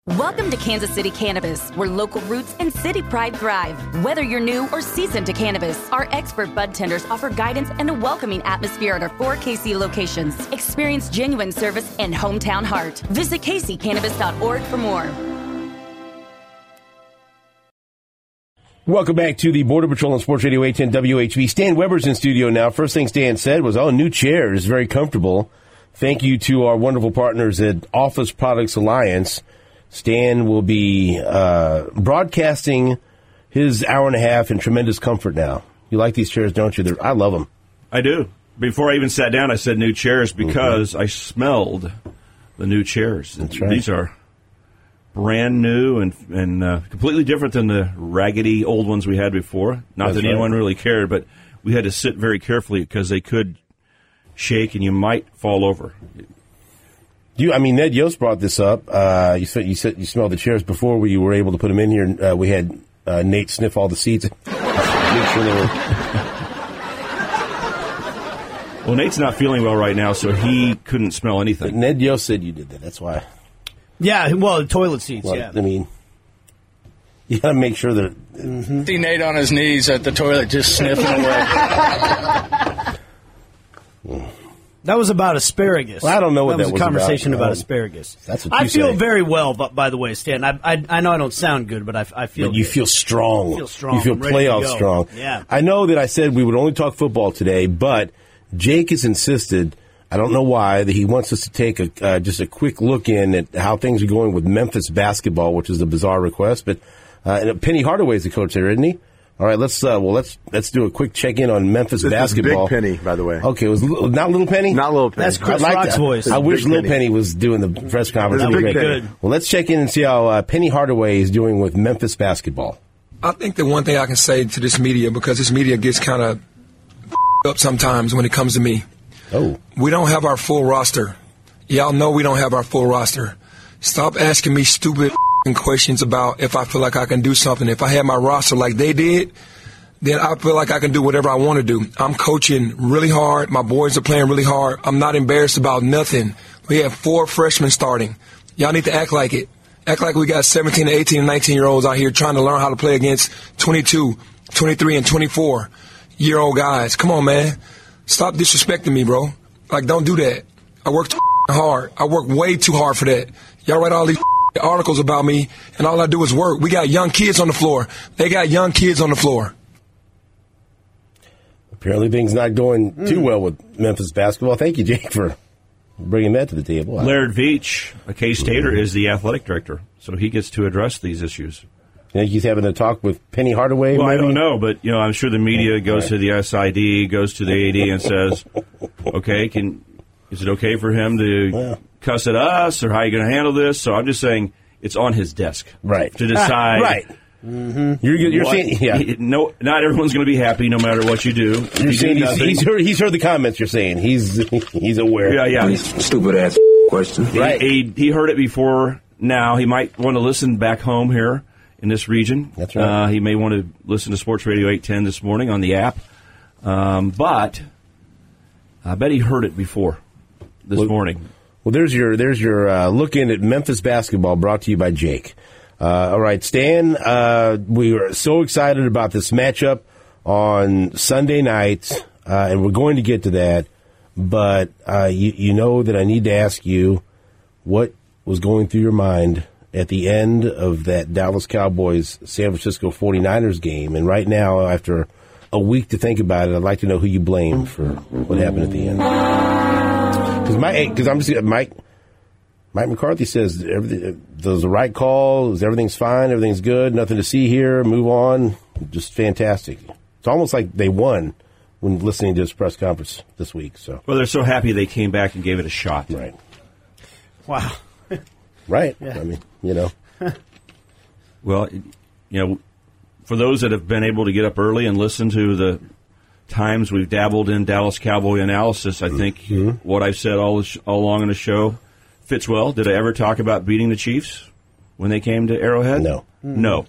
Welcome to Kansas City Cannabis, where local roots and city pride thrive. Whether you're new or seasoned to cannabis, our expert bud tenders offer guidance and a welcoming atmosphere at our 4 KC locations. Experience genuine service and hometown heart. Visit kccannabis.org for more. Welcome back to the Border Patrol on Sports Radio 810 WHB. Stan Weber's in studio now. First thing Stan said was, new chairs, very comfortable. Thank you to our wonderful partners at Office Products Alliance. Stan will be broadcasting his hour and a half in tremendous comfort now. You like these chairs, don't you? I love them. I do. Before I even sat down, I said new chairs because I smelled the new chairs. That's right. These are brand new and completely different than the raggedy old ones we had before. Not that anyone really cared, but we had to sit very carefully because they could shake and you might fall over. Ned Yost brought this up. You said you smelled the chairs before we were able to put them in here. We had Nate sniff all the seats. Make sure they were. Well, Nate's not feeling well right now, so he couldn't smell anything. But Ned Yost said you did that. That's why. Yeah, well, the toilet seats, yeah. You got to make sure that... See Nate on his knees at the toilet just sniffing away. That was about asparagus. Well, I don't know what that was a conversation about asparagus. That's what you I feel say. very well, by the way, Stan. I know I don't sound good, but I feel But you good. feel strong. I feel strong. You feel I'm ready to playoff go. strong. Yeah. I know that I said we would only talk football today, but Jake has insisted, I don't know why, that he wants us to take just a quick look in at how things are going with Memphis basketball, which is a bizarre request. But Penny Hardaway's the coach there, isn't he? All right, let's do a quick check-in on Memphis basketball. Big Penny, by the way. Okay, it was not Little Penny? Not Little Penny. That's Chris Rock's voice. I wish Big Little Penny was doing the press conference. Big Penny. Good. Well, let's check in and see how Penny Hardaway is doing with Memphis basketball. I think the one thing I can say to this media, because this media gets kind of up sometimes when it comes to me. Oh. We don't have our full roster. Y'all know we don't have our full roster. Stop asking me stupid questions about if I feel like I can do something. If I had my roster like they did, then I feel like I can do whatever I want to do. I'm coaching really hard. My boys are playing really hard. I'm not embarrassed about nothing. We have 4 freshmen starting. Y'all need to act like it. Act like we got 17, 18, and 19-year-olds out here trying to learn how to play against 22, 23, and 24-year-old guys. Come on, man. Stop disrespecting me, bro. Like, don't do that. I work too hard. I work way too hard for that. Y'all write all these articles about me, and all I do is work. We got young kids on the floor. They got young kids on the floor. Apparently things not going too well with Memphis basketball. Thank you, Jake, for bringing that to the table. Laird Veach, a K-Stater, is the athletic director, so he gets to address these issues. You think he's having a talk with Penny Hardaway? Well, maybe? I don't know, but I'm sure the media goes to the SID, goes to the AD, and says, "Okay, is it okay for him to cuss at us, or how are you going to handle this?" So I'm just saying it's on his desk, right, to decide. Right. Mm-hmm. You're saying, yeah. No, not everyone's going to be happy no matter what you do. You're saying he's heard the comments. You're saying he's aware. Yeah. Stupid ass question. Right. He heard it before. Now he might want to listen back home here in this region. That's right. He may want to listen to Sports Radio 810 this morning on the app. But I bet he heard it before this morning. Well, there's your look in at Memphis basketball, brought to you by Jake. All right, Stan, we are so excited about this matchup on Sunday night, and we're going to get to that. But you know that I need to ask you what was going through your mind at the end of that Dallas Cowboys-San Francisco 49ers game. And right now, after a week to think about it, I'd like to know who you blame for what happened at the end. Because I'm just Mike McCarthy says everything was the right call. Everything's fine. Everything's good. Nothing to see here. Move on. Just fantastic. It's almost like they won when listening to his press conference this week. So, well, they're so happy they came back and gave it a shot. Right. Wow. Right. Yeah. I mean, Well, for those that have been able to get up early and listen to the times we've dabbled in Dallas Cowboy analysis, I think what I've said all along in the show fits well. Did I ever talk about beating the Chiefs when they came to Arrowhead? No.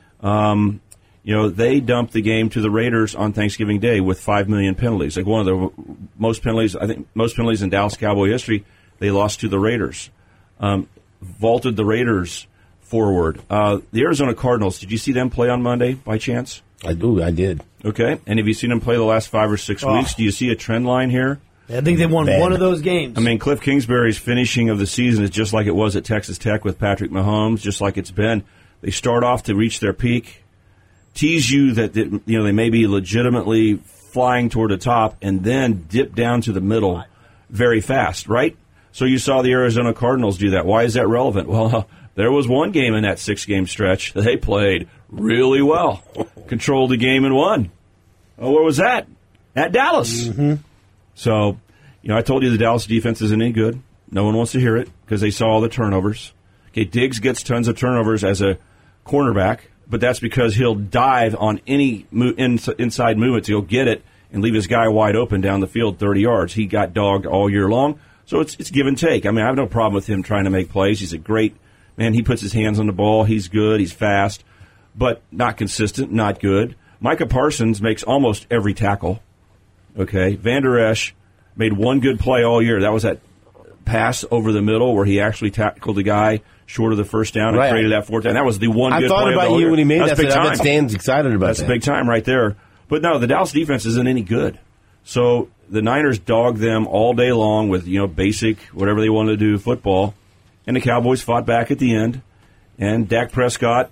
They dumped the game to the Raiders on Thanksgiving Day with 5 million penalties. Like one of the most penalties in Dallas Cowboy history. They lost to the Raiders. Vaulted the Raiders forward. The Arizona Cardinals, did you see them play on Monday by chance? I did. Okay. And have you seen them play the last 5 or 6 weeks? Do you see a trend line here? I think they won one of those games. I mean, Cliff Kingsbury's finishing of the season is just like it was at Texas Tech with Patrick Mahomes, just like it's been. They start off to reach their peak, tease you that they may be legitimately flying toward the top, and then dip down to the middle very fast, right? So you saw the Arizona Cardinals do that. Why is that relevant? Well, there was one game in that 6-game stretch that they played really well, controlled the game and won. Oh, where was that? At Dallas. Mm-hmm. So, I told you the Dallas defense isn't any good. No one wants to hear it because they saw all the turnovers. Okay, Diggs gets tons of turnovers as a cornerback, but that's because he'll dive on any inside movement to go get it and leave his guy wide open down the field 30 yards. He got dogged all year long, so it's give and take. I mean, I have no problem with him trying to make plays. He's a great man. He puts his hands on the ball. He's good. He's fast, but not consistent, not good. Micah Parsons makes almost every tackle. Okay, Van Der Esch made one good play all year. That was that pass over the middle where he actually tackled the guy short of the first down and created that fourth down. That was the one good play. I thought about you when he made that. I bet Stan's excited about that. That's big time right there. But no, the Dallas defense isn't any good. So the Niners dogged them all day long with, basic, whatever they wanted to do, football. And the Cowboys fought back at the end. And Dak Prescott,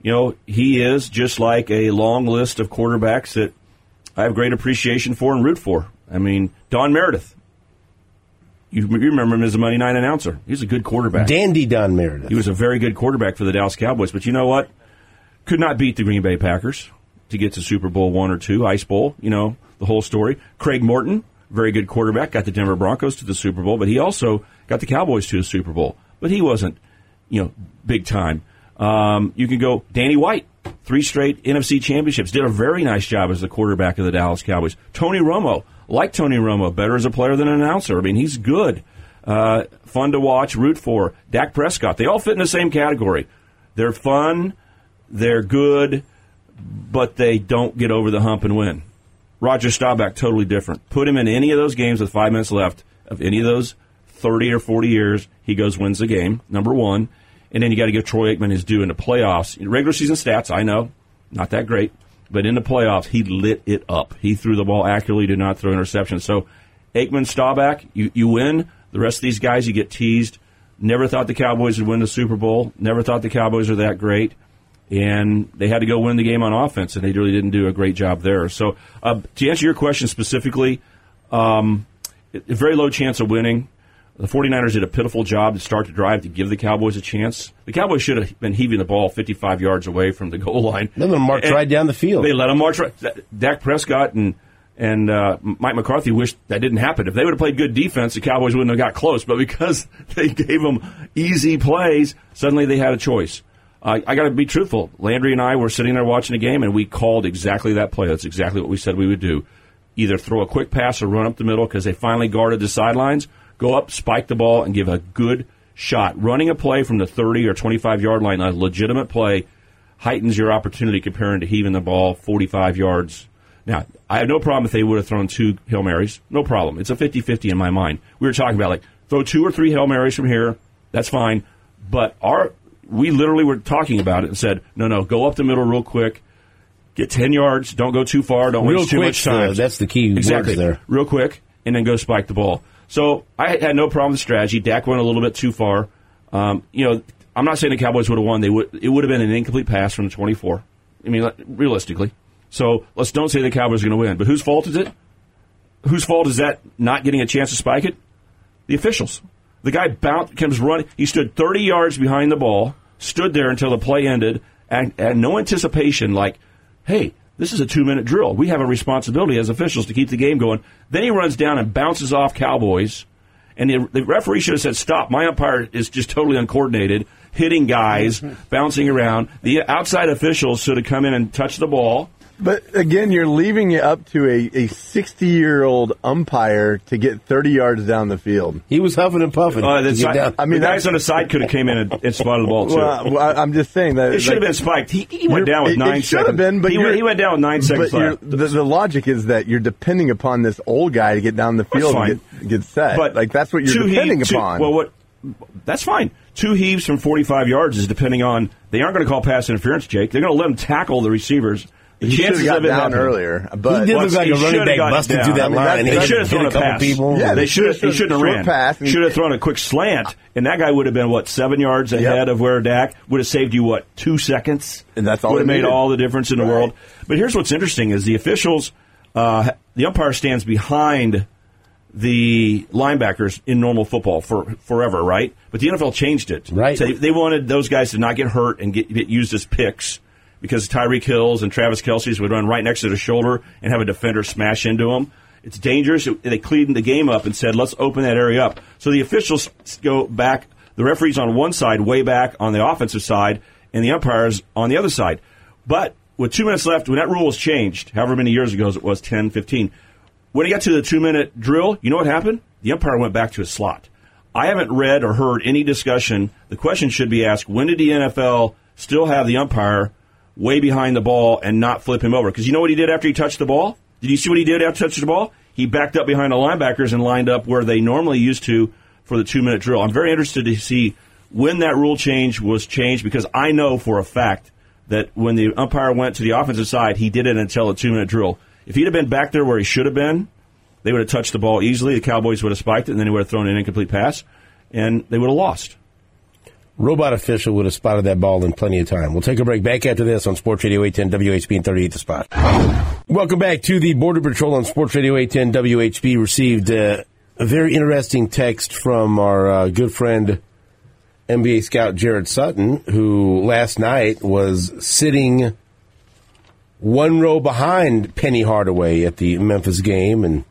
he is just like a long list of quarterbacks that I have great appreciation for and root for. I mean, Don Meredith. You remember him as a Monday night announcer. He's a good quarterback. Dandy Don Meredith. He was a very good quarterback for the Dallas Cowboys. But you know what? Could not beat the Green Bay Packers to get to Super Bowl 1 or 2, Ice Bowl, the whole story. Craig Morton, very good quarterback, got the Denver Broncos to the Super Bowl, but he also got the Cowboys to the Super Bowl. But he wasn't, big time. You can go Danny White, 3 straight NFC championships, did a very nice job as the quarterback of the Dallas Cowboys. Tony Romo, like Tony Romo, better as a player than an announcer. I mean, he's good. Fun to watch, root for. Dak Prescott, they all fit in the same category. They're fun, they're good, but they don't get over the hump and win. Roger Staubach, totally different. Put him in any of those games with 5 minutes left of any of those 30 or 40 years, he goes wins the game, number one. And then you got to give Troy Aikman his due in the playoffs. Regular season stats, I know, not that great. But in the playoffs, he lit it up. He threw the ball accurately, did not throw interceptions. So Aikman, Staubach, you win. The rest of these guys, you get teased. Never thought the Cowboys would win the Super Bowl. Never thought the Cowboys were that great. And they had to go win the game on offense, and they really didn't do a great job there. So to answer your question specifically, a very low chance of winning. The 49ers did a pitiful job to start the drive to give the Cowboys a chance. The Cowboys should have been heaving the ball 55 yards away from the goal line. They let them march right down the field. They let them march right. Dak Prescott and Mike McCarthy wished that didn't happen. If they would have played good defense, the Cowboys wouldn't have got close. But because they gave them easy plays, suddenly they had a choice. I got to be truthful. Landry and I were sitting there watching the game, and we called exactly that play. That's exactly what we said we would do. Either throw a quick pass or run up the middle because they finally guarded the sidelines. Go up, spike the ball, and give a good shot. Running a play from the 30 or 25-yard line, a legitimate play, heightens your opportunity comparing to heaving the ball 45 yards. Now, I have no problem if they would have thrown 2 Hail Marys. No problem. It's a 50-50 in my mind. We were talking about, throw 2 or 3 Hail Marys from here. That's fine. But we literally were talking about it and said, no, go up the middle real quick. Get 10 yards. Don't go too far. Don't waste too much time. That's the key exactly. words there. Real quick, and then go spike the ball. So I had no problem with the strategy. Dak went a little bit too far. I'm not saying the Cowboys would have won. It would have been an incomplete pass from the 24. I mean, realistically. So let's don't say the Cowboys are going to win. But whose fault is it? Whose fault is that not getting a chance to spike it? The officials. The guy comes running. He stood 30 yards behind the ball, stood there until the play ended, and had no anticipation hey, this is a 2-minute drill. We have a responsibility as officials to keep the game going. Then he runs down and bounces off Cowboys. And the referee should have said, stop. My umpire is just totally uncoordinated, hitting guys, bouncing around. The outside officials should have come in and touched the ball. But, again, you're leaving it up to a 60-year-old umpire to get 30 yards down the field. He was huffing and puffing. The guys on the side could have came in and spotted the ball, too. Well, I'm just saying that. It should have been spiked. He went down with 9 seconds. It should have been, but he went down with 9 seconds left. The logic is that you're depending upon this old guy to get down the field and get set. But that's what you're depending upon. That's fine. 2 heaves from 45 yards is depending on, they aren't going to call pass interference, Jake. They're going to let them tackle the receivers. The He chances should have of got it down happening earlier, but He did look like a he running should've back gotten busted down. through that I mean, line. they should have thrown a couple pass. people. Yeah, They should have short ran. pass. Should have thrown a quick slant, and that guy would have been, 7 yards ahead of where Dak would have saved you, 2 seconds? And that's all would have they made needed. all the difference in the world. But here's what's interesting is the officials, the umpire stands behind the linebackers in normal football forever, right? But the NFL changed it. Right. So they wanted those guys to not get hurt and get used as picks, because Tyreek Hills and Travis Kelce's would run right next to the shoulder and have a defender smash into them. It's dangerous. They cleaned the game up and said, let's open that area up. So the officials go back, the referees on one side, way back on the offensive side, and the umpires on the other side. But with 2 minutes left, when that rule was changed, however many years ago it was, 10, 15, when it got to the 2-minute drill, you know what happened? The umpire went back to his slot. I haven't read or heard any discussion. The question should be asked, when did the NFL still have the umpire way behind the ball and not flip him over? Because you know what he did after he touched the ball? Did you see what he did after he touched the ball? He backed up behind the linebackers and lined up where they normally used to for the 2-minute drill. I'm very interested to see when that rule change was changed, because I know for a fact that when the umpire went to the offensive side, he did it until a 2-minute drill. If he'd have been back there where he should have been, they would have touched the ball easily. The Cowboys would have spiked it, and then he would have thrown an incomplete pass, and they would have lost. Robot official would have spotted that ball in plenty of time. We'll take a break. Back after this on Sports Radio 810 WHB and 38 The Spot. Welcome back to the Border Patrol on Sports Radio 810 WHB. Received a very interesting text from our good friend NBA scout Jared Sutton, who last night was sitting one row behind Penny Hardaway at the Memphis game, and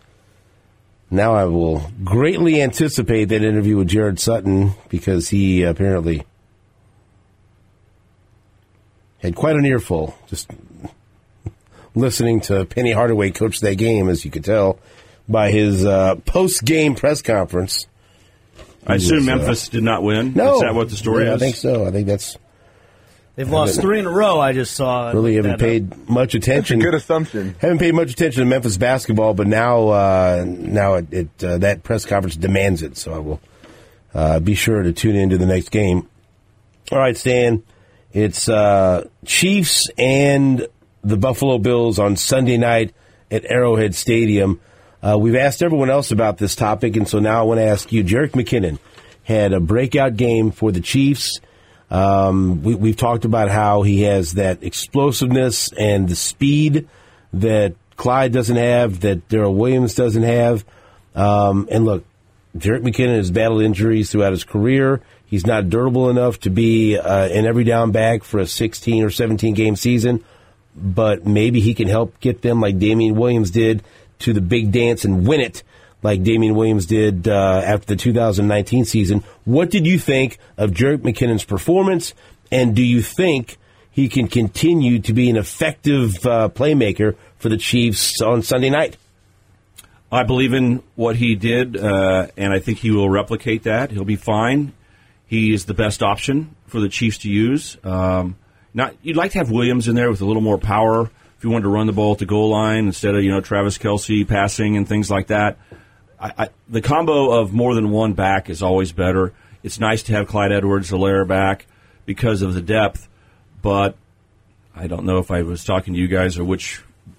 now I will greatly anticipate that interview with Jared Sutton, because he apparently had quite an earful just listening to Penny Hardaway coach that game, as you could tell by his post-game press conference. I assume Memphis did not win. No. Is that what the story is? I think so. I think that's... They've lost 3 in a row, I just saw. Really haven't paid much attention. That's a good assumption. Haven't paid much attention to Memphis basketball, but now that press conference demands it, so I will be sure to tune into the next game. All right, Stan, it's Chiefs and the Buffalo Bills on Sunday night at Arrowhead Stadium. We've asked everyone else about this topic, and so now I want to ask you. Jerick McKinnon had a breakout game for the Chiefs. We've talked about how he has that explosiveness and the speed that Clyde doesn't have, that Darrell Williams doesn't have. And look, Jerick McKinnon has battled injuries throughout his career. He's not durable enough to be an every down back for a 16 or 17 game season, but maybe he can help get them, like Damian Williams did, to the big dance and win it, like Damian Williams did after the 2019 season. What did you think of Jerick McKinnon's performance, and do you think he can continue to be an effective playmaker for the Chiefs on Sunday night? I believe in what he did, and I think he will replicate that. He'll be fine. He is the best option for the Chiefs to use. You'd like to have Williams in there with a little more power if you wanted to run the ball at the goal line instead of Travis Kelce passing and things like that. The combo of more than one back is always better. It's nice to have Clyde Edwards-Helaire back because of the depth, but I don't know if I was talking to you guys or which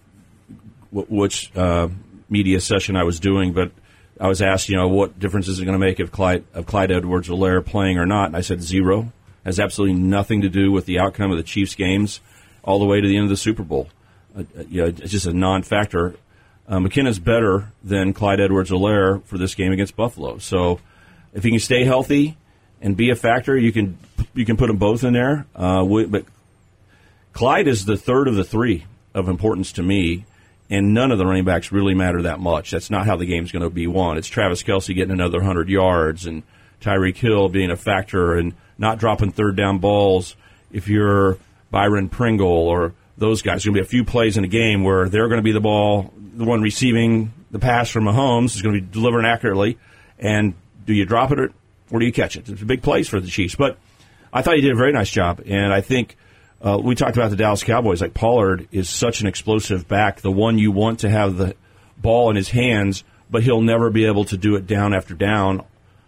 media session I was doing, but I was asked, what difference is it going to make if Clyde Edwards-Helaire playing or not? And I said 0. Has absolutely nothing to do with the outcome of the Chiefs games all the way to the end of the Super Bowl. It's just a non-factor. McKinnon's better than Clyde Edwards-Helaire for this game against Buffalo. So if he can stay healthy and be a factor, you can put them both in there. But Clyde is the third of the three of importance to me, and none of the running backs really matter that much. That's not how the game's going to be won. It's Travis Kelce getting another 100 yards and Tyreek Hill being a factor and not dropping third down balls. If you're Byron Pringle or those guys, there's going to be a few plays in a game where they're going to be the one receiving the pass from Mahomes is going to be delivering accurately. And do you drop it or do you catch it? It's a big place for the Chiefs. But I thought he did a very nice job. And I think we talked about the Dallas Cowboys. Like Pollard is such an explosive back, the one you want to have the ball in his hands, but he'll never be able to do it down after down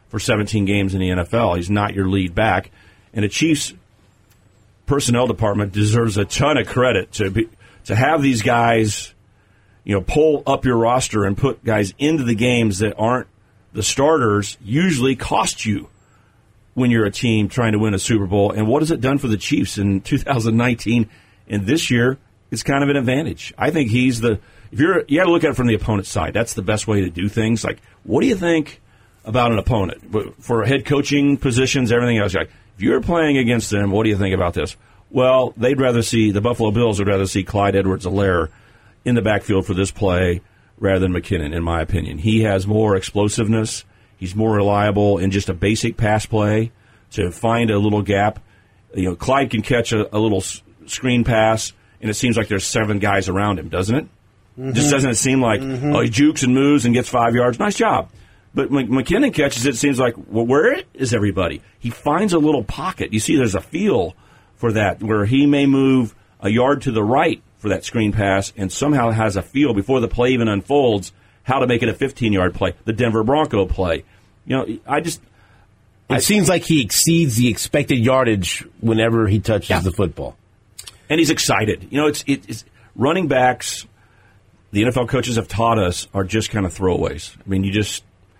for 17 games in the NFL. He's not your lead back. And the Chiefs personnel department deserves a ton of credit to have these guys, pull up your roster and put guys into the games that aren't the starters usually cost you when you're a team trying to win a Super Bowl. And what has it done for the Chiefs in 2019 and this year? It's kind of an advantage. I think you got to look at it from the opponent's side. That's the best way to do things. Like, what do you think about an opponent? For head coaching positions, everything else, like, if you're playing against them, what do you think about this? Well, the Buffalo Bills would rather see Clyde Edwards-Helaire in the backfield for this play rather than McKinnon, in my opinion. He has more explosiveness. He's more reliable in just a basic pass play to find a little gap. Clyde can catch a little screen pass, and it seems like there's 7 guys around him, doesn't it? Mm-hmm. Just doesn't it seem like, he jukes and moves and gets 5 yards. Nice job. But when McKinnon catches it seems like, well, where is everybody? He finds a little pocket. You see there's a feel for that where he may move a yard to the right for that screen pass and somehow has a feel before the play even unfolds how to make it a 15-yard play, the Denver Bronco play. It seems like he exceeds the expected yardage whenever he touches the football. And he's excited. It's running backs, the NFL coaches have taught us, are just kind of throwaways. I mean, you just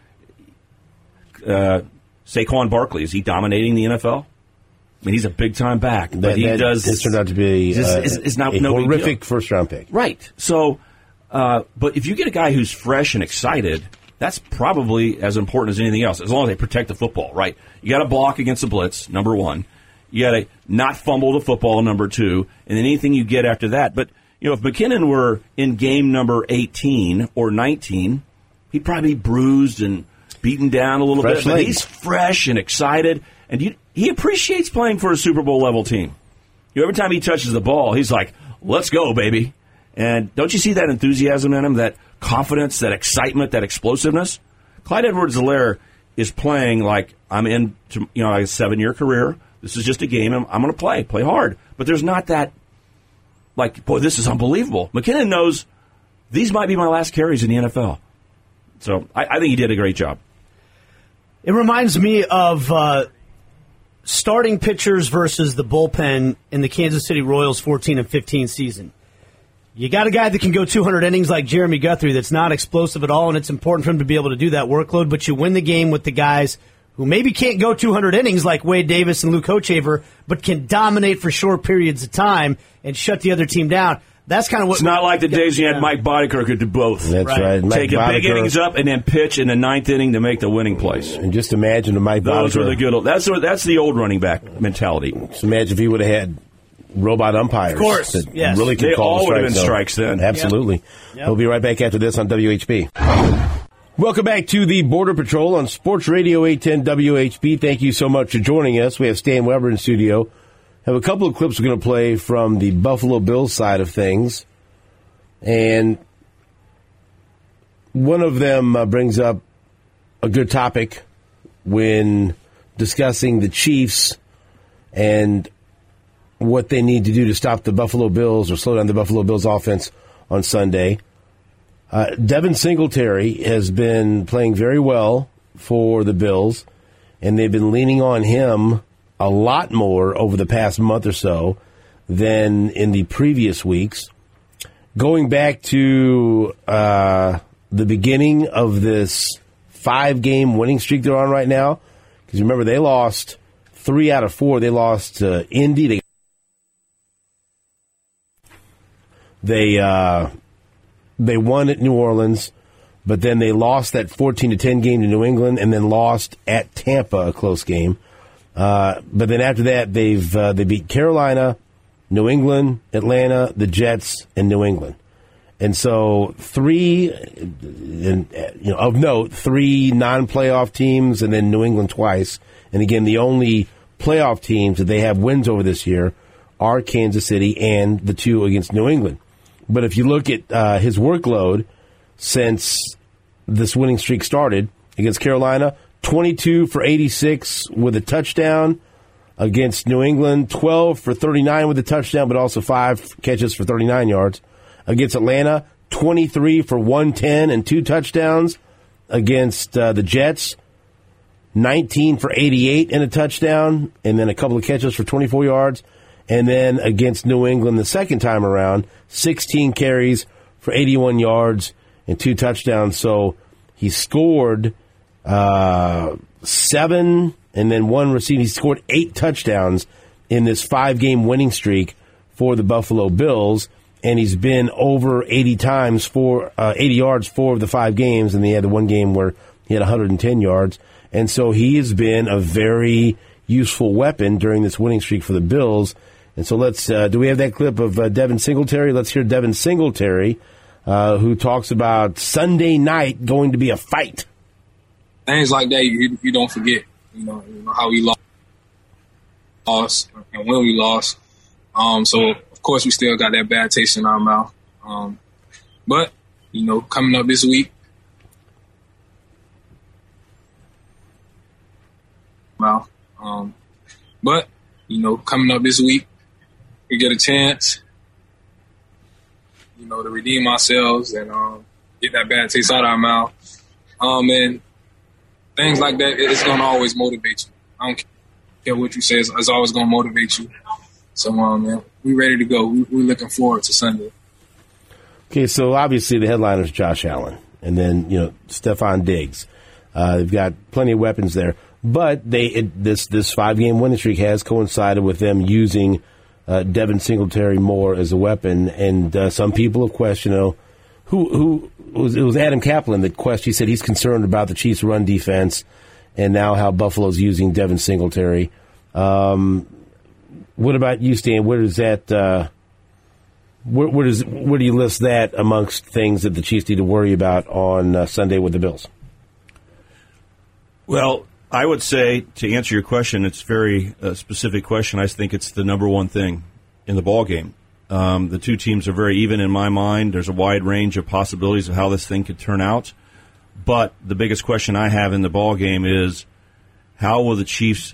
Saquon Barkley, is he dominating the NFL? I mean, he's a big-time back. But This turned out to be a horrific first-round pick. Right. So, but if you get a guy who's fresh and excited, that's probably as important as anything else, as long as they protect the football, right? You got to block against the blitz, number one. You got to not fumble the football, number two. And then anything you get after that. But, if McKinnon were in game number 18 or 19, he'd probably be bruised and beaten down a little bit. But he's fresh and excited. And he appreciates playing for a Super Bowl level team. Every time he touches the ball, he's like, let's go, baby. And don't you see that enthusiasm in him, that confidence, that excitement, that explosiveness? Clyde Edwards-Helaire is playing like I'm in a 7-year career. This is just a game. I'm going to play hard. But there's not that, like, boy, this is unbelievable. McKinnon knows these might be my last carries in the NFL. So I think he did a great job. It reminds me of starting pitchers versus the bullpen in the Kansas City Royals 14 and 15 season. You got a guy that can go 200 innings like Jeremy Guthrie that's not explosive at all, and it's important for him to be able to do that workload, but you win the game with the guys who maybe can't go 200 innings like Wade Davis and Luke Hochevar, but can dominate for short periods of time and shut the other team down. That's kind of what... It's not like the days you had Mike Boddicker could do both. That's right. Take a big innings up and then pitch in the 9th inning to make the winning plays. And just imagine if Mike Boddicker... Those were the good... That's the old running back mentality. Just imagine if he would have had robot umpires. Of course, that yes. really could they call all would have been strikes then. Absolutely. Yep. We'll be right back after this on WHB. Welcome back to the Border Patrol on Sports Radio 810 WHB. Thank you so much for joining us. We have Stan Weber in studio. Have a couple of clips we're going to play from the Buffalo Bills side of things. And one of them brings up a good topic when discussing the Chiefs and what they need to do to stop the Buffalo Bills or slow down the Buffalo Bills offense on Sunday. Devin Singletary has been playing very well for the Bills, and they've been leaning on him a lot more over the past month or so than in the previous weeks. Going back to the beginning of this 5-game winning streak they're on right now, because remember, they lost 3 out of 4. They lost to Indy. They won at New Orleans, but then they lost that 14-10 game to New England, and then lost at Tampa, a close game. But then after that, they beat Carolina, New England, Atlanta, the Jets, and New England. And so 3 non-playoff teams, and then New England twice. And again, the only playoff teams that they have wins over this year are Kansas City and the 2 against New England. But if you look at his workload since this winning streak started against Carolina, 22 for 86 with a touchdown. Against New England, 12 for 39 with a touchdown, but also 5 catches for 39 yards. Against Atlanta, 23 for 110 and 2 touchdowns. Against the Jets, 19 for 88 and a touchdown, and then a couple of catches for 24 yards. And then against New England the second time around, 16 carries for 81 yards and 2 touchdowns. So he scored 7 and then 1 receiving. He scored 8 touchdowns in this 5-game winning streak for the Buffalo Bills, and he's been over 80 yards 4 of the 5 games, and he had the one game where he had 110 yards. And so he has been a very useful weapon during this winning streak for the Bills. And so let's, do we have that clip of Devin Singletary? Let's hear Devin Singletary, who talks about Sunday night going to be a fight. Things like that, you don't forget, you know how we lost and when we lost. So, of course, we still got that bad taste in our mouth. But, coming up this week, coming up this week, we get a chance, to redeem ourselves and get that bad taste out of our mouth. And things like that, it's going to always motivate you. I don't care what you say, it's always going to motivate you. So, man, we ready to go. We're looking forward to Sunday. Okay, so obviously the headliner is Josh Allen, and then, Stephon Diggs. They've got plenty of weapons there. But this 5-game winning streak has coincided with them using Devin Singletary more as a weapon, and some people have questioned, it was Adam Kaplan that questioned. He said he's concerned about the Chiefs' run defense, and now how Buffalo's using Devin Singletary. What about you, Stan? Where does that? Where do you list that amongst things that the Chiefs need to worry about on Sunday with the Bills? Well, I would say, to answer your question, it's a very specific question. I think it's the number one thing in the ballgame. The two teams are very even in my mind. There's a wide range of possibilities of how this thing could turn out. But the biggest question I have in the ballgame is, how will the Chiefs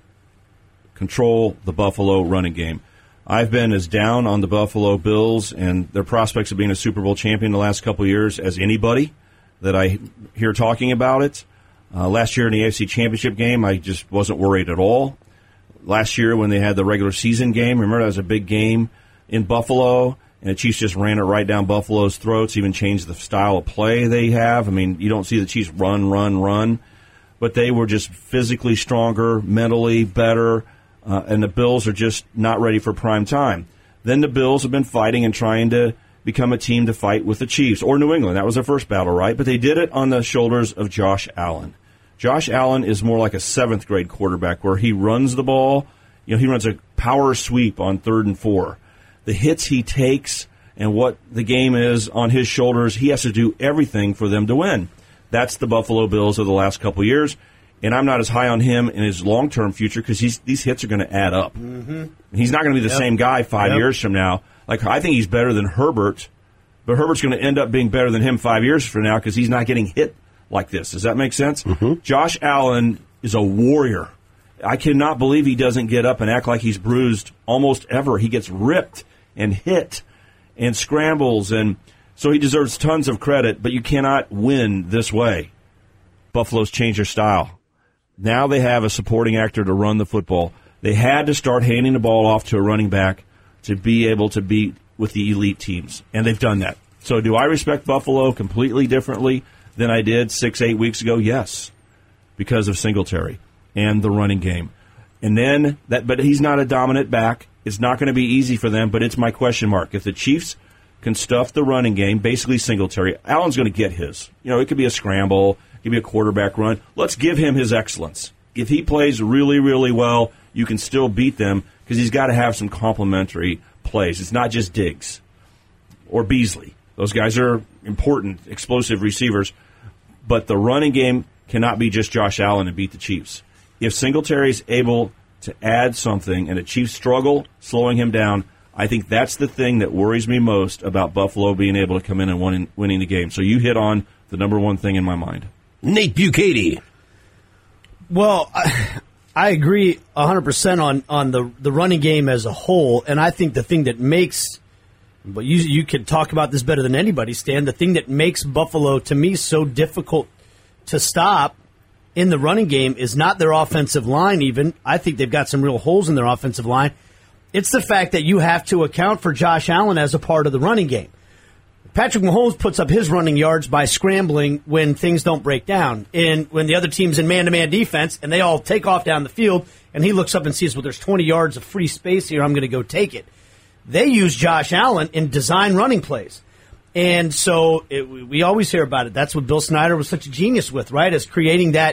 control the Buffalo running game? I've been as down on the Buffalo Bills and their prospects of being a Super Bowl champion the last couple of years as anybody that I hear talking about it. Last year in the AFC Championship game, I just wasn't worried at all. Last year when they had the regular season game, remember that was a big game in Buffalo, and the Chiefs just ran it right down Buffalo's throats, even changed the style of play they have. I mean, you don't see the Chiefs run, but they were just physically stronger, mentally better, and the Bills are just not ready for prime time. Then the Bills have been fighting and trying to become a team to fight with the Chiefs, or New England. That was their first battle, right? But they did it on the shoulders of Josh Allen. Josh Allen is more like a 7th-grade quarterback where he runs the ball. He runs a power sweep on 3rd and 4. The hits he takes and what the game is on his shoulders, he has to do everything for them to win. That's the Buffalo Bills of the last couple of years, and I'm not as high on him in his long-term future because these hits are going to add up. Mm-hmm. He's not going to be the same guy 5 years from now. Like, I think he's better than Herbert, but Herbert's going to end up being better than him 5 years from now because he's not getting hit like this. Does that make sense? Mm-hmm. Josh Allen is a warrior. I cannot believe he doesn't get up and act like he's bruised almost ever. He gets ripped and hit and scrambles, and so he deserves tons of credit, but you cannot win this way. Buffalo's changed their style. Now they have a supporting actor to run the football. They had to start handing the ball off to a running back to be able to beat with the elite teams, and they've done that. So do I respect Buffalo completely differently than I did 6-8 weeks ago? Yes, because of Singletary and the running game. And then but he's not a dominant back. It's not going to be easy for them, but it's my question mark. If the Chiefs can stuff the running game, basically Singletary, Allen's going to get his. It could be a scramble, it could be a quarterback run. Let's give him his excellence. If he plays really, really well, you can still beat them because he's got to have some complementary plays. It's not just Diggs or Beasley. Those guys are important, explosive receivers. But the running game cannot be just Josh Allen and beat the Chiefs. If Singletary is able to add something and the Chiefs struggle slowing him down, I think that's the thing that worries me most about Buffalo being able to come in and winning the game. So you hit on the number one thing in my mind. Nate Bukaty. Well, I agree 100% on the running game as a whole, and I think the thing that makes, but you could talk about this better than anybody, Stan, the thing that makes Buffalo, to me, so difficult to stop in the running game is not their offensive line even. I think they've got some real holes in their offensive line. It's the fact that you have to account for Josh Allen as a part of the running game. Patrick Mahomes puts up his running yards by scrambling when things don't break down. And when the other team's in man-to-man defense and they all take off down the field and he looks up and sees, well, there's 20 yards of free space here, I'm going to go take it. They use Josh Allen in design running plays. And so we always hear about it. That's what Bill Snyder was such a genius with, right, is creating that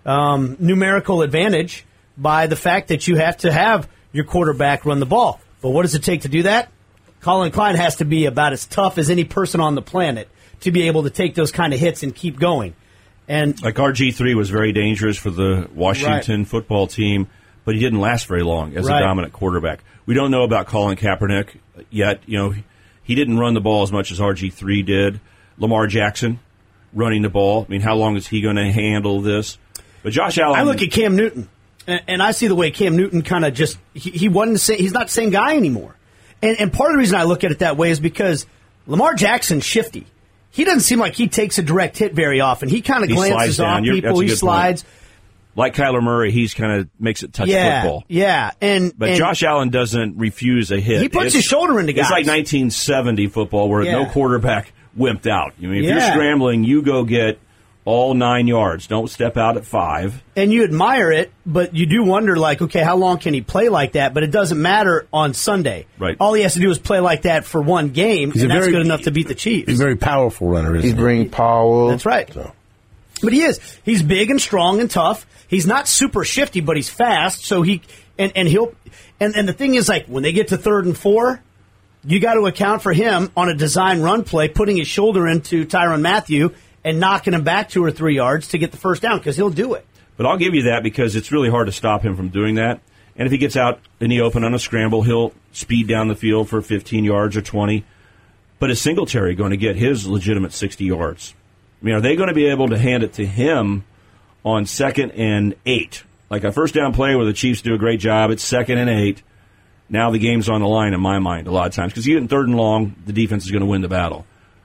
numerical advantage by the fact that you have to have your quarterback run the ball. But what does it take to do that? Colin Klein has to be about as tough as any person on the planet to be able to take those kind of hits and keep going. And like RG3 was very dangerous for the Washington football team, but he didn't last very long as a dominant quarterback. We don't know about Colin Kaepernick yet. You know, he didn't run the ball as much as RG3 did. Lamar Jackson running the ball. I mean, how long is he going to handle this? But Josh Allen. I look at Cam Newton, and I see the way Cam Newton kind of just he wasn't the same, he's not the same guy anymore. And part of the reason I look at it that way is because Lamar Jackson's shifty. He doesn't seem like he takes a direct hit very often. He kind of glances off people. He slides. Point. Like Kyler Murray, he's kind of makes it touch football. Yeah, but Josh Allen doesn't refuse a hit. He puts his shoulder into guys. It's like 1970 football where no quarterback wimped out. I mean, if you're scrambling, you go get all 9 yards. Don't step out at 5. And you admire it, but you do wonder, like, okay, how long can he play like that? But it doesn't matter on Sunday. Right. All he has to do is play like that for one game, and that's good enough to beat the Chiefs. He's a very powerful runner, isn't he? He's bringing power. That's right. So. But he is. He's big and strong and tough. He's not super shifty, but he's fast. So he'll and the thing is, like, when they get to 3rd and 4, you got to account for him on a design run play, putting his shoulder into Tyrann Mathieu and knocking him back 2 or 3 yards to get the first down, because he'll do it. But I'll give you that, because it's really hard to stop him from doing that. And if he gets out in the open on a scramble, he'll speed down the field for 15 yards or 20. But is Singletary going to get his legitimate 60 yards? I mean, are they going to be able to hand it to him on 2nd and 8? Like a first down play where the Chiefs do a great job, it's 2nd and 8. Now the game's on the line in my mind a lot of times, because you get in 3rd and long, the defense is going to win the battle.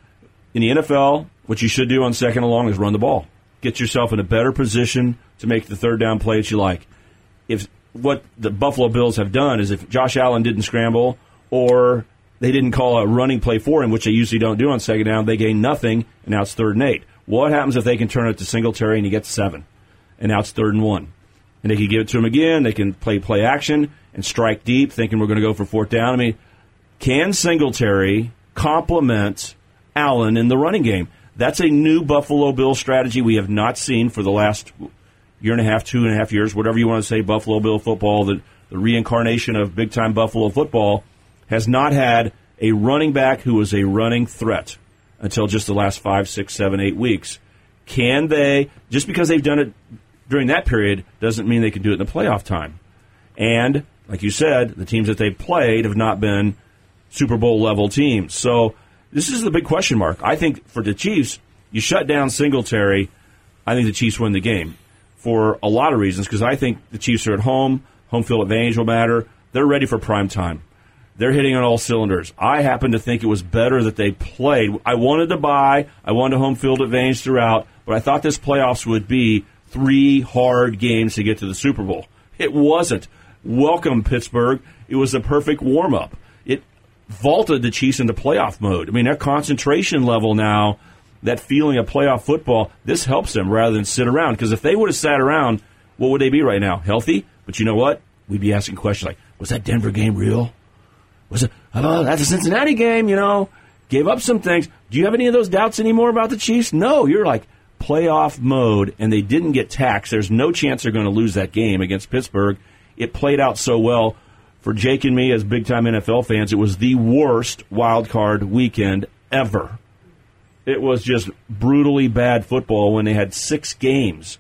In the NFL, what you should do on 2nd and long is run the ball. Get yourself in a better position to make the 3rd down play that you like. If what the Buffalo Bills have done is, if Josh Allen didn't scramble or they didn't call a running play for him, which they usually don't do on 2nd down, they gain nothing, and now it's 3rd and 8. What happens if they can turn it to Singletary and he gets 7, and now it's 3rd and 1? And they can give it to him again. They can play action and strike deep, thinking we're going to go for 4th down. I mean, can Singletary complement Allen in the running game? That's a new Buffalo Bill strategy we have not seen for the last year and a half, 2.5 years, whatever you want to say. Buffalo Bill football, the reincarnation of big-time Buffalo football, has not had a running back who was a running threat until just the last 5, 6, 7, 8 weeks. Can they, just because they've done it during that period, doesn't mean they can do it in the playoff time. And, like you said, the teams that they've played have not been Super Bowl-level teams. So this is the big question mark. I think for the Chiefs, you shut down Singletary, I think the Chiefs win the game for a lot of reasons, because I think the Chiefs are at home. Home field advantage will matter. They're ready for prime time. They're hitting on all cylinders. I happen to think it was better that they played. I wanted to buy. I wanted home field advantage throughout, but I thought this playoffs would be 3 hard games to get to the Super Bowl. It wasn't. Welcome, Pittsburgh. It was a perfect warm-up. It vaulted the Chiefs into playoff mode. I mean, their concentration level now, that feeling of playoff football, this helps them rather than sit around. Because if they would have sat around, what would they be right now? Healthy? But you know what? We'd be asking questions like, was that Denver game real? Was it? Oh, that's a Cincinnati game, you know. Gave up some things. Do you have any of those doubts anymore about the Chiefs? No, you're like playoff mode, and they didn't get taxed. There's no chance they're going to lose that game against Pittsburgh. It played out so well. For Jake and me as big-time NFL fans, it was the worst wild card weekend ever. It was just brutally bad football when they had 6 games.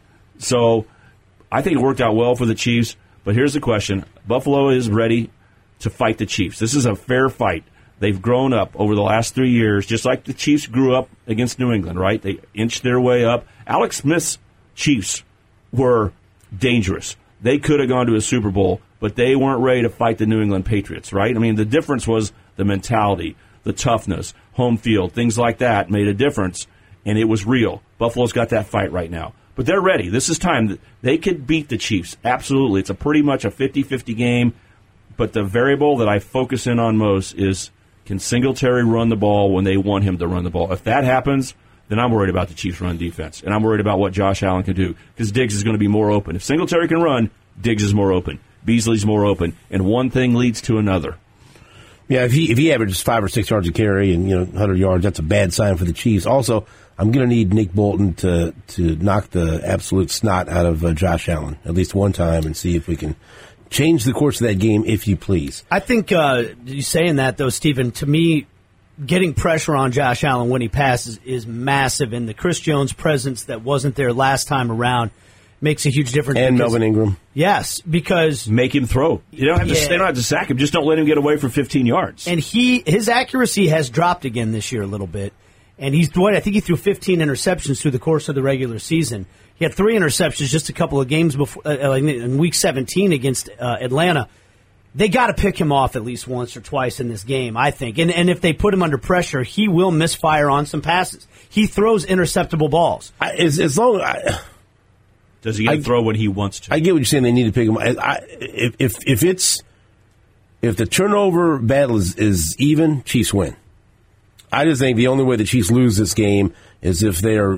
So I think it worked out well for the Chiefs, but here's the question. Buffalo is ready to fight the Chiefs. This is a fair fight. They've grown up over the last 3 years, just like the Chiefs grew up against New England, right? They inched their way up. Alex Smith's Chiefs were dangerous. They could have gone to a Super Bowl, but they weren't ready to fight the New England Patriots, right? I mean, the difference was the mentality, the toughness, home field, things like that made a difference, and it was real. Buffalo's got that fight right now. But they're ready. This is time. They could beat the Chiefs. Absolutely. It's pretty much a 50-50 game. But the variable that I focus in on most is, can Singletary run the ball when they want him to run the ball? If that happens, then I'm worried about the Chiefs' run defense. And I'm worried about what Josh Allen can do, because Diggs is going to be more open. If Singletary can run, Diggs is more open. Beasley's more open. And one thing leads to another. Yeah, if he averages 5 or 6 yards a carry and 100 yards, that's a bad sign for the Chiefs. Also, I'm going to need Nick Bolton to knock the absolute snot out of Josh Allen at least one time and see if we can change the course of that game, if you please. I think you saying that, though, Stephen, to me, getting pressure on Josh Allen when he passes is massive, and the Chris Jones presence that wasn't there last time around makes a huge difference. And Melvin Ingram. Yes, because... Make him throw. They don't have to sack him. Just don't let him get away for 15 yards. And his accuracy has dropped again this year a little bit. And I think he threw 15 interceptions through the course of the regular season. He had 3 interceptions just a couple of games before, in Week 17 against Atlanta. They got to pick him off at least once or twice in this game, I think. And if they put him under pressure, he will misfire on some passes. He throws interceptable balls. Does he get to throw when he wants to? I get what you're saying. They need to pick him. If the turnover battle is even, Chiefs win. I just think the only way the Chiefs lose this game is if they're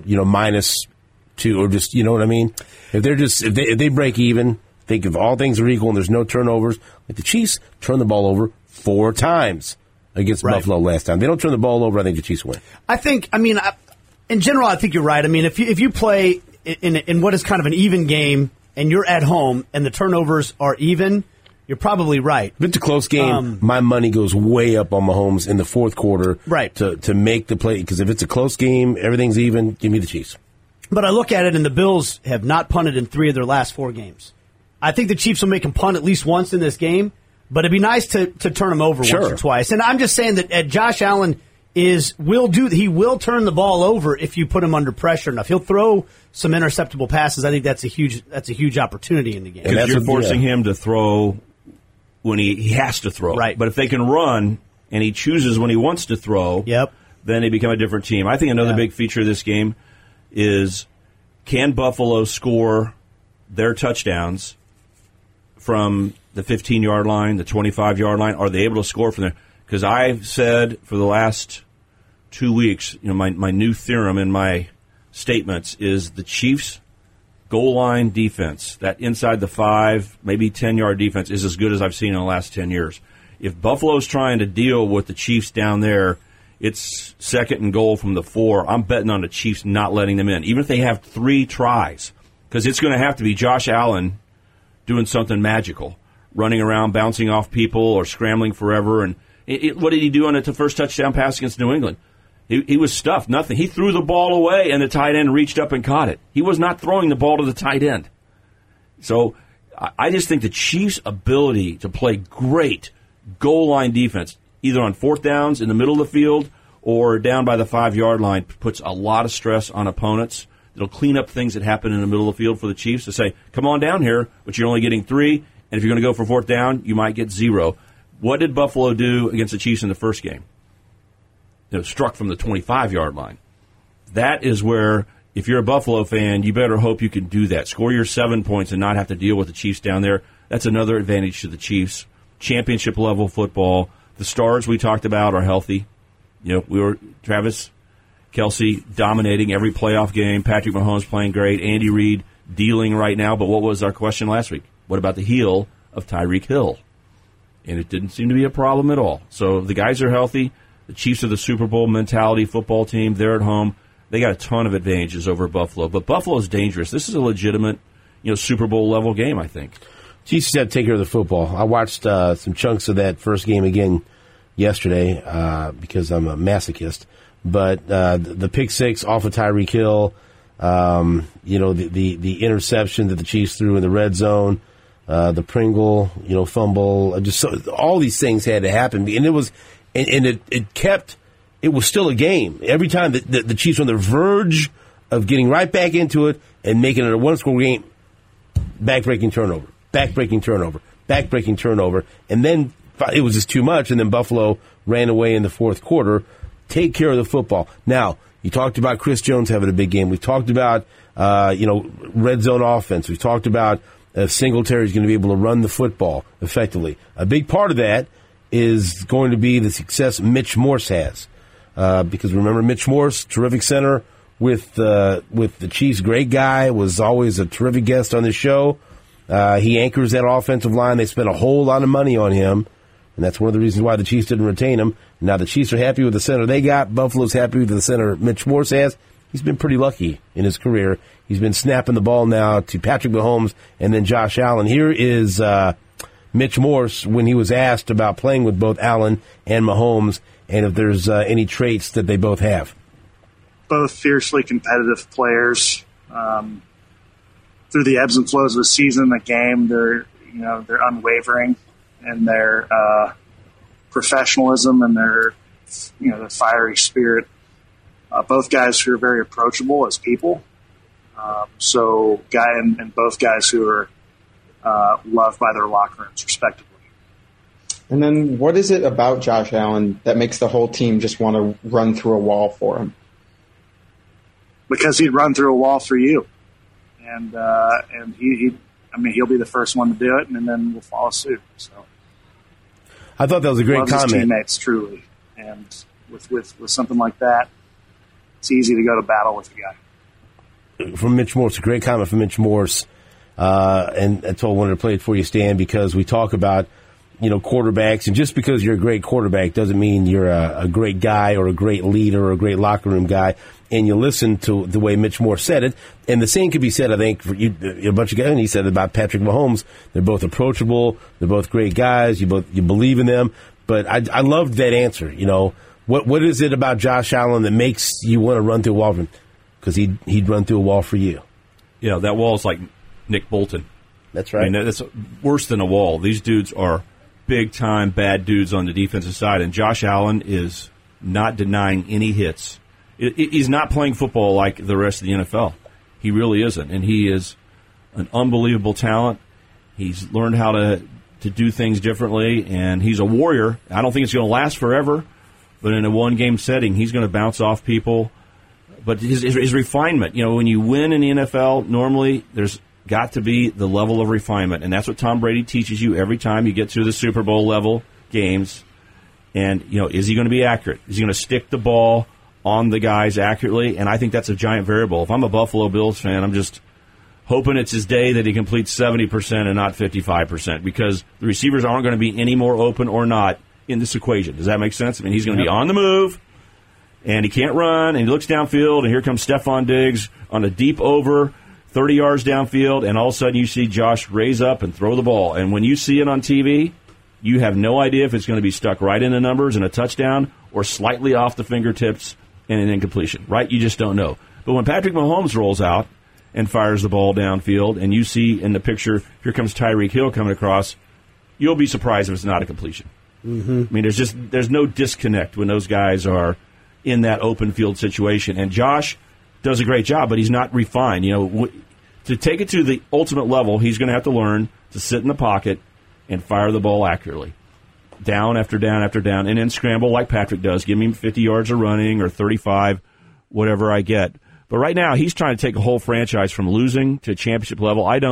-2 or just what I mean. If they break even, think if all things are equal and there's no turnovers, like the Chiefs turn the ball over 4 times against Buffalo last time. They don't turn the ball over. I think the Chiefs win. In general, I think you're right. I mean, if you play in what is kind of an even game and you're at home and the turnovers are even, you're probably right. If it's a close game, my money goes way up on Mahomes in the fourth quarter to make the play. Because if it's a close game, everything's even, give me the Chiefs. But I look at it, and the Bills have not punted in 3 of their last 4 games. I think the Chiefs will make them punt at least once in this game, but it'd be nice to turn them over once or twice. And I'm just saying that Josh Allen he will turn the ball over if you put him under pressure enough. He'll throw some interceptable passes. I think that's a huge opportunity in the game. Because you're forcing him to throw when he has to throw. Right. But if they can run and he chooses when he wants to throw, then they become a different team. I think another big feature of this game is, can Buffalo score their touchdowns from the 15-yard line, the 25-yard line? Are they able to score from there? Because I've said for the last 2 weeks, my new theorem in my statements is the Chiefs' goal line defense, that inside the 5, maybe 10-yard defense, is as good as I've seen in the last 10 years. If Buffalo's trying to deal with the Chiefs down there, it's 2nd and goal from the 4. I'm betting on the Chiefs not letting them in, even if they have 3 tries, because it's going to have to be Josh Allen doing something magical, running around, bouncing off people, or scrambling forever. And what did he do on the first touchdown pass against New England? He was stuffed, nothing. He threw the ball away, and the tight end reached up and caught it. He was not throwing the ball to the tight end. So I just think the Chiefs' ability to play great goal line defense, either on 4th downs in the middle of the field or down by the 5-yard line, puts a lot of stress on opponents. It'll clean up things that happen in the middle of the field for the Chiefs to say, come on down here, but you're only getting 3, and if you're going to go for 4th down, you might get 0. What did Buffalo do against the Chiefs in the first game? Struck from the 25-yard line. That is where, if you're a Buffalo fan, you better hope you can do that. Score your 7 points and not have to deal with the Chiefs down there. That's another advantage to the Chiefs. Championship-level football. The stars we talked about are healthy. Travis Kelce dominating every playoff game. Patrick Mahomes playing great. Andy Reid dealing right now. But what was our question last week? What about the heel of Tyreek Hill? And it didn't seem to be a problem at all. So the guys are healthy. The Chiefs are the Super Bowl mentality football team. They're at home. They got a ton of advantages over Buffalo. But Buffalo is dangerous. This is a legitimate, Super Bowl level game, I think. Chiefs have to take care of the football. I watched some chunks of that first game again yesterday because I'm a masochist. But the pick 6 off of Tyreek Hill, the interception that the Chiefs threw in the red zone, the Pringle, fumble, all these things had to happen, and it was. And it was still a game. Every time the Chiefs were on the verge of getting right back into it and making it a one-score game, back-breaking turnover, and then it was just too much, and then Buffalo ran away in the fourth quarter. Take care of the football. Now, you talked about Chris Jones having a big game. We talked about red zone offense. We've talked about if Singletary is going to be able to run the football effectively. A big part of that is going to be the success Mitch Morse has. Because remember, Mitch Morse, terrific center with the Chiefs, great guy, was always a terrific guest on the show. He anchors that offensive line. They spent a whole lot of money on him, and that's one of the reasons why the Chiefs didn't retain him. Now the Chiefs are happy with the center they got. Buffalo's happy with the center Mitch Morse has. He's been pretty lucky in his career. He's been snapping the ball now to Patrick Mahomes and then Josh Allen. Here is Mitch Morse when he was asked about playing with both Allen and Mahomes and if there's any traits that they both have. Both fiercely competitive players. Through the ebbs and flows of the season, the game, they're unwavering in their professionalism and their fiery spirit. Both guys who are very approachable as people. And both guys who are loved by their locker rooms, respectively. And then what is it about Josh Allen that makes the whole team just want to run through a wall for him? Because he'd run through a wall for you. And he'll be the first one to do it, and then we'll follow suit. So I thought that was a great comment. His teammates, truly. And with something like that, it's easy to go to battle with a guy. From Mitch Morse, a great comment from Mitch Morse. And that's why I wanted to play it for you, Stan, because we talk about, quarterbacks, and just because you're a great quarterback doesn't mean you're a great guy or a great leader or a great locker room guy. And you listen to the way Mitch Morse said it, and the same could be said, I think, for you, a bunch of guys. And he said about Patrick Mahomes. They're both approachable. They're both great guys. You believe in them. But I loved that answer. What is it about Josh Allen that makes you want to run through a wall for him? Because he'd run through a wall for you. Yeah, that wall is like Nick Bolton. That's right. I mean, that's worse than a wall. These dudes are big-time bad dudes on the defensive side, and Josh Allen is not denying any hits. He's not playing football like the rest of the NFL. He really isn't, and he is an unbelievable talent. He's learned how to do things differently, and he's a warrior. I don't think it's going to last forever, but in a one-game setting, he's going to bounce off people. But his refinement, when you win in the NFL, normally there's got to be the level of refinement, and that's what Tom Brady teaches you every time you get to the Super Bowl level games. And, is he going to be accurate? Is he going to stick the ball on the guys accurately? And I think that's a giant variable. If I'm a Buffalo Bills fan, I'm just hoping it's his day that he completes 70% and not 55%, because the receivers aren't going to be any more open or not in this equation. Does that make sense? I mean, he's going to be on the move, and he can't run, and he looks downfield, and here comes Stephon Diggs on a deep over, 30 yards downfield, and all of a sudden you see Josh raise up and throw the ball. And when you see it on TV, you have no idea if it's going to be stuck right in the numbers and a touchdown or slightly off the fingertips and an incompletion, right? You just don't know. But when Patrick Mahomes rolls out and fires the ball downfield, and you see in the picture, here comes Tyreek Hill coming across, you'll be surprised if it's not a completion. Mm-hmm. I mean, there's no disconnect when those guys are in that open field situation. And Josh does a great job, but he's not refined. To take it to the ultimate level, he's going to have to learn to sit in the pocket and fire the ball accurately. Down after down after down, and then scramble like Patrick does. Give me 50 yards of running or 35, whatever I get. But right now, he's trying to take a whole franchise from losing to championship level. I'm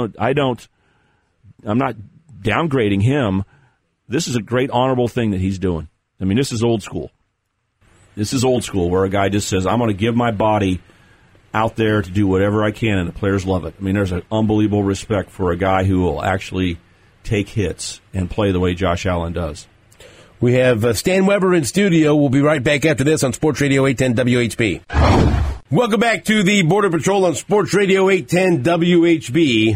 not downgrading him. This is a great honorable thing that he's doing. I mean, this is old school. This is old school where a guy just says, I'm going to give my body out there to do whatever I can, and the players love it. I mean, there's an unbelievable respect for a guy who will actually take hits and play the way Josh Allen does. We have Stan Weber in studio. We'll be right back after this on Sports Radio 810 WHB. Welcome back to the Border Patrol on Sports Radio 810 WHB.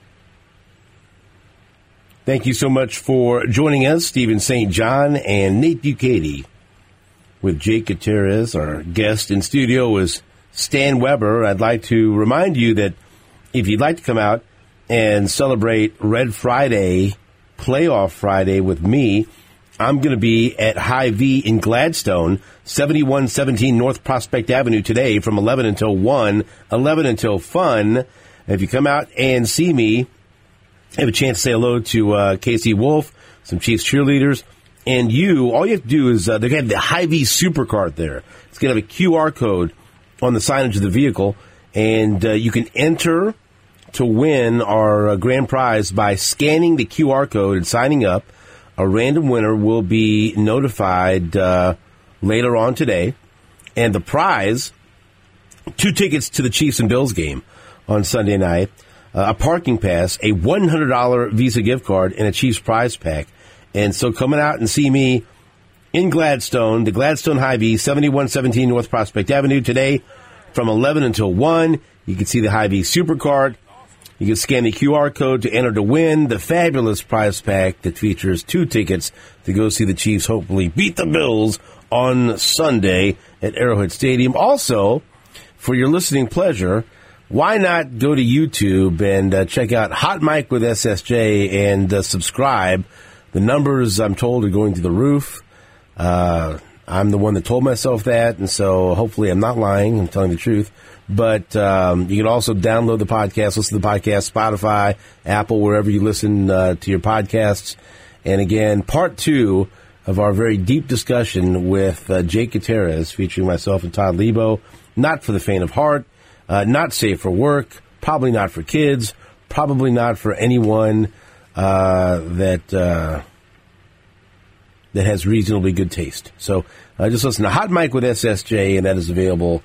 Thank you so much for joining us, Stephen St. John and Nate Bukaty. With Jake Gutierrez, our guest in studio is Stan Weber. I'd like to remind you that if you'd like to come out and celebrate Red Friday, Playoff Friday with me, I'm going to be at Hy-Vee in Gladstone, 7117 North Prospect Avenue today from 11 until 1, 11 until fun. If you come out and see me, have a chance to say hello to Casey Wolf, some Chiefs cheerleaders, and all you have to do is, they're going to have the Hy-Vee Supercard there. It's going to have a QR code on the signage of the vehicle, And you can enter to win our grand prize by scanning the QR code and signing up. A random winner will be notified later on today. And the prize, 2 tickets to the Chiefs and Bills game on Sunday night, a parking pass, a $100 Visa gift card, and a Chiefs prize pack. And so coming out and see me in Gladstone, the Gladstone Hy-Vee, 7117 North Prospect Avenue today from 11 until 1. You can see the Hy-Vee Supercard. You can scan the QR code to enter to win the fabulous prize pack that features 2 tickets to go see the Chiefs hopefully beat the Bills on Sunday at Arrowhead Stadium. Also, for your listening pleasure, why not go to YouTube and check out Hot Mic with SSJ and subscribe. The numbers, I'm told, are going through the roof. I'm the one that told myself that, and so hopefully I'm not lying. I'm telling the truth. But you can also download the podcast, listen to the podcast, Spotify, Apple, wherever you listen to your podcasts. And again, part 2 of our very deep discussion with Jake Gutierrez, featuring myself and Todd Lebo. Not for the faint of heart, not safe for work, probably not for kids, probably not for anyone that has reasonably good taste. So just listen to Hot Mic with SSJ, and that is available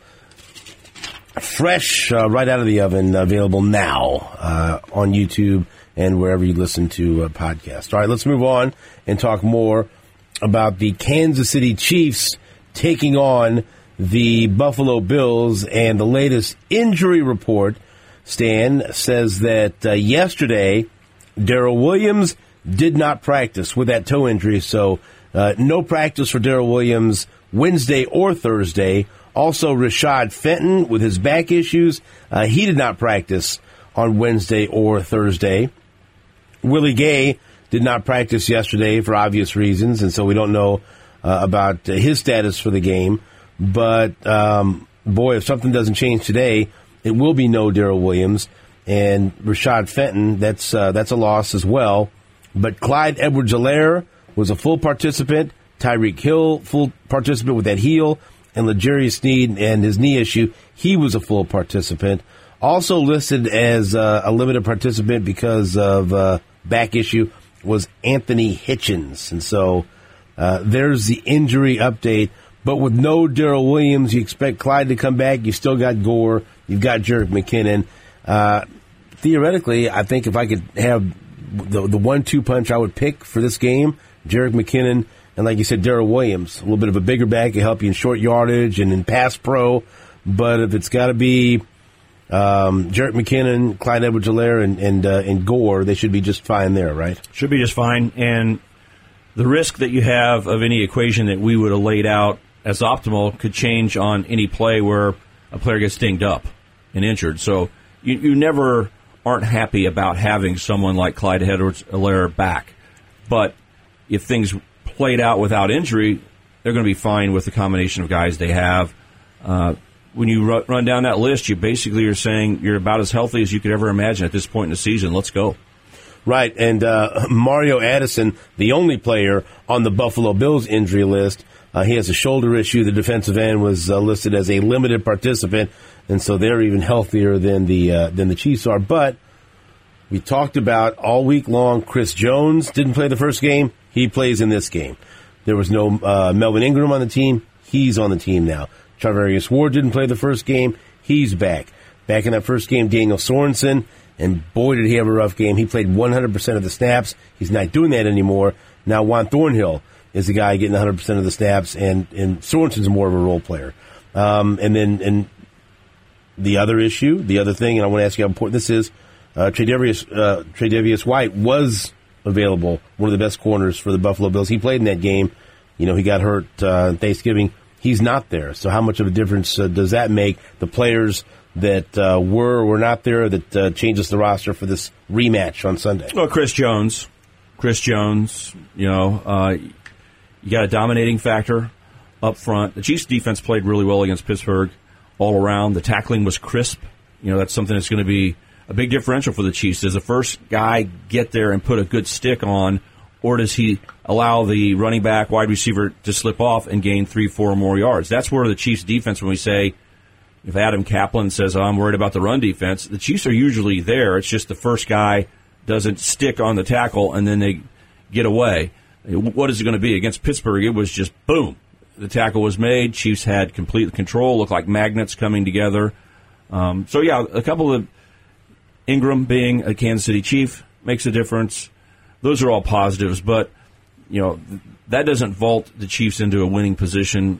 fresh, right out of the oven, available now on YouTube and wherever you listen to podcasts. All right, let's move on and talk more about the Kansas City Chiefs taking on the Buffalo Bills, and the latest injury report, Stan, says that yesterday Darrell Williams did not practice with that toe injury, so no practice for Darrell Williams Wednesday or Thursday. Also, Rashad Fenton with his back issues, he did not practice on Wednesday or Thursday. Willie Gay did not practice yesterday for obvious reasons, and so we don't know about his status for the game. But, boy, if something doesn't change today, it will be no Darrell Williams. And Rashad Fenton, that's a loss as well. But Clyde Edwards-Helaire was a full participant. Tyreek Hill, full participant with that heel. And L'Jarius Sneed and his knee issue, he was a full participant. Also listed as a limited participant because of back issue was Anthony Hitchens. And so there's the injury update. But with no Darrell Williams, you expect Clyde to come back. You still got Gore. You've got Jerick McKinnon. Theoretically, I think if I could have the 1-2 punch I would pick for this game, Jerick McKinnon, and like you said, Darrell Williams, a little bit of a bigger back to help you in short yardage and in pass pro. But if it's got to be Jerick McKinnon, Clyde Edwards-Helaire, and Gore, they should be just fine there, right? Should be just fine. And the risk that you have of any equation that we would have laid out as optimal could change on any play where a player gets dinged up and injured. So you never aren't happy about having someone like Clyde Edwards-Helaire back. But if things played out without injury, they're going to be fine with the combination of guys they have. When you run down that list, you basically are saying you're about as healthy as you could ever imagine at this point in the season. Let's go. Right, and Mario Addison, the only player on the Buffalo Bills injury list, he has a shoulder issue. The defensive end was listed as a limited participant, and so they're even healthier than the Chiefs are. But we talked about all week long, Chris Jones didn't play the first game. He plays in this game. There was no Melvin Ingram on the team. He's on the team now. Charvarius Ward didn't play the first game. He's back. Back in that first game, Daniel Sorensen, and boy, did he have a rough game. He played 100% of the snaps. He's not doing that anymore. Now Juan Thornhill is the guy getting 100% of the snaps, and Sorensen's more of a role player. And the other issue, the other thing, and I want to ask you how important this is, Tre'Davious White was available, one of the best corners for the Buffalo Bills. He played in that game. You know, he got hurt Thanksgiving. He's not there. So how much of a difference does that make? The players that were or were not there that changes the roster for this rematch on Sunday? Well, Chris Jones, you know, you got a dominating factor up front. The Chiefs' defense played really well against Pittsburgh all around. The tackling was crisp. You know, that's something that's going to be a big differential for the Chiefs. Does the first guy get there and put a good stick on, or does he allow the running back, wide receiver to slip off and gain 3-4 more yards? That's where the Chiefs' defense, when we say If Adam Kaplan says, I'm worried about the run defense, the Chiefs are usually there. It's just the first guy doesn't stick on the tackle, and then they get away. What is it going to be? Against Pittsburgh, it was just boom. The tackle was made. Chiefs had complete control, looked like magnets coming together. A couple of Ingram being a Kansas City Chief makes a difference. Those are all positives, but that doesn't vault the Chiefs into a winning position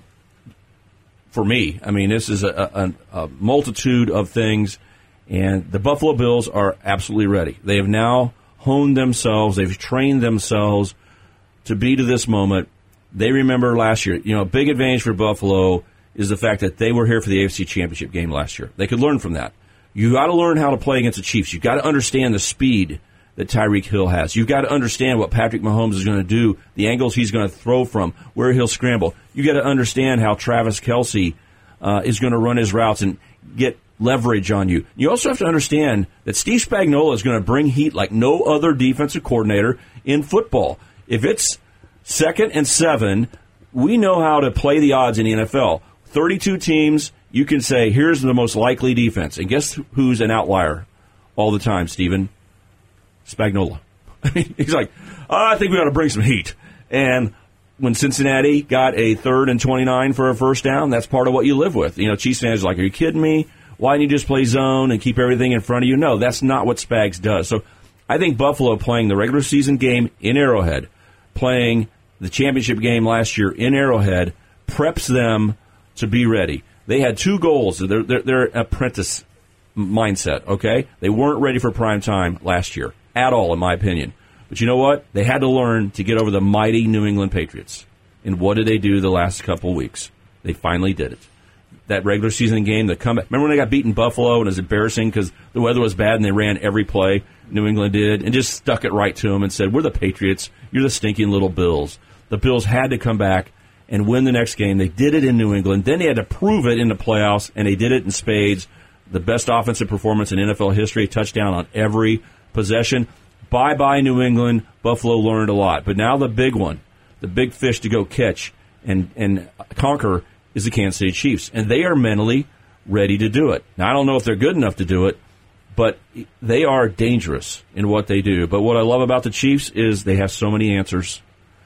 for me. I mean, this is a multitude of things, and the Buffalo Bills are absolutely ready. They have now honed themselves. They've trained themselves to be to this moment. They remember last year. A big advantage for Buffalo is the fact that they were here for the AFC Championship game last year. They could learn from that. You got to learn how to play against the Chiefs. You've got to understand the speed that Tyreek Hill has. You've got to understand what Patrick Mahomes is going to do, the angles he's going to throw from, where he'll scramble. You got to understand how Travis Kelce is going to run his routes and get leverage on you. You also have to understand that Steve Spagnuolo is going to bring heat like no other defensive coordinator in football. If it's 2nd and 7, we know how to play the odds in the NFL. 32 teams, you can say, here's the most likely defense. And guess who's an outlier all the time, Steven? Spagnuolo. He's like, I think we ought to bring some heat. And when Cincinnati got a 3rd and 29 for a first down, that's part of what you live with. Chiefs fans are like, are you kidding me? Why didn't you just play zone and keep everything in front of you? No, that's not what Spags does. So I think Buffalo playing the regular season game in Arrowhead, playing the championship game last year in Arrowhead, preps them to be ready. They had 2 goals. They're apprentice mindset, okay? They weren't ready for prime time last year at all, in my opinion. But you know what? They had to learn to get over the mighty New England Patriots. And what did they do the last couple of weeks? They finally did it. That regular season game, the comeback. Remember when they got beaten Buffalo and it was embarrassing because the weather was bad and they ran every play New England did and just stuck it right to them and said, we're the Patriots. You're the stinking little Bills. The Bills had to come back and win the next game. They did it in New England. Then they had to prove it in the playoffs, and they did it in spades. The best offensive performance in NFL history, touchdown on every possession. Bye-bye, New England. Buffalo learned a lot. But now the big one, the big fish to go catch and conquer is the Kansas City Chiefs. And they are mentally ready to do it. Now, I don't know if they're good enough to do it, but they are dangerous in what they do. But what I love about the Chiefs is they have so many answers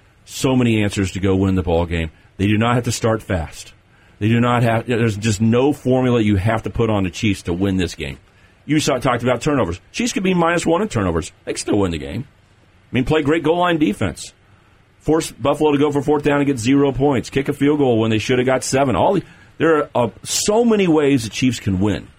to go win the ball game. They do not have to start fast. They do not have. There's just no formula you have to put on the Chiefs to win this game. You talked about turnovers. Chiefs could be -1 in turnovers. They can still win the game. I mean, play great goal line defense. Force Buffalo to go for 4th down and get 0 points. Kick a field goal when they should have got 7. There are so many ways the Chiefs can win